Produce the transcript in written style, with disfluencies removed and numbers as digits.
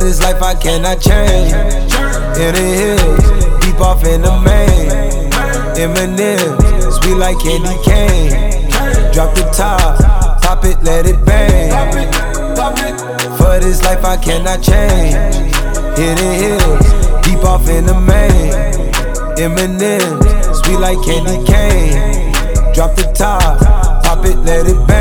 this life I cannot change. In the hills, deep off in the main. M&M's, sweet like candy cane. Drop the top, pop it, let it bang. For this life I cannot change. In the hills, deep off in the main. M&M's, sweet like candy cane. Drop the top, pop it, let it bang.